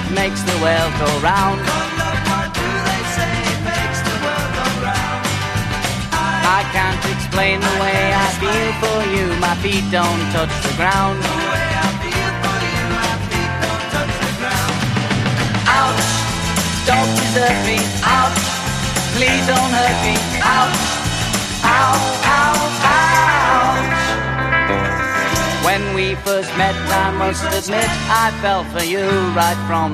makes the world go round. What do they say makes the world go round? I can't explain the way I feel for you. My feet don't touch the ground. The way I feel for you, my feet don't touch the ground. Ouch, don't desert me. Ouch, please don't hurt me. Ouch, ouch, ouch, ouch. When we first met, I must admit, I fell for you right from